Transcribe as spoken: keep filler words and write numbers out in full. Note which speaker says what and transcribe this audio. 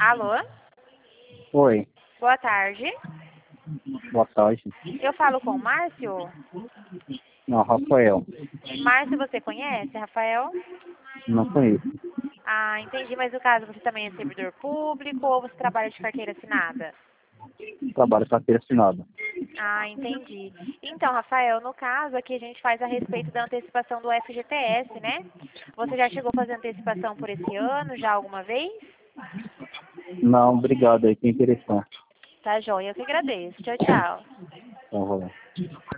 Speaker 1: Alô?
Speaker 2: Oi,
Speaker 1: Boa tarde.
Speaker 2: boa tarde.
Speaker 1: Eu falo com o Márcio?
Speaker 2: Não, Rafael,
Speaker 1: Márcio, você conhece, Rafael?
Speaker 2: não conheço.
Speaker 1: Ah, entendi. Mas no caso, você também é servidor público ou você trabalha de carteira assinada?
Speaker 2: Trabalho carteira assinada.
Speaker 1: Ah, entendi. Então, Rafael, no caso aqui a gente faz a respeito da antecipação do F G T S, né? Você já chegou a fazer antecipação por esse ano, já alguma vez?
Speaker 2: Não, obrigado aí, que interessante.
Speaker 1: Tá joia, eu que agradeço. Tchau, tchau.
Speaker 2: Então, vou lá.